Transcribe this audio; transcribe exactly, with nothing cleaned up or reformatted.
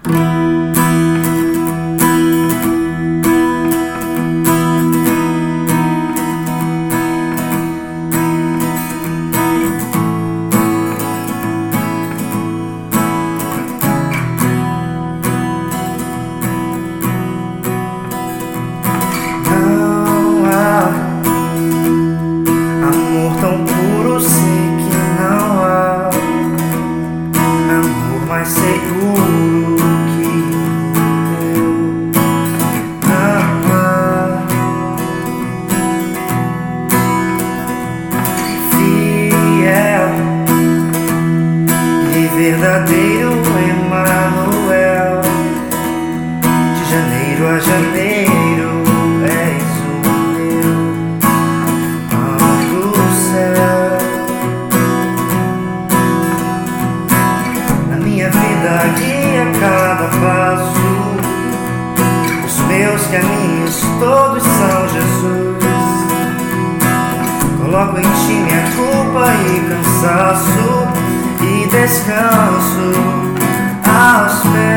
Amor tão puro, sei que não há amor mais seguro que o teu. Não há. Fiel e verdadeiro Emmanuel, de janeiro a janeiro és o meu. Guia cada passo, os meus caminhos todos são Jesus. Coloco em ti minha culpa e cansaço, e descanso aos pés.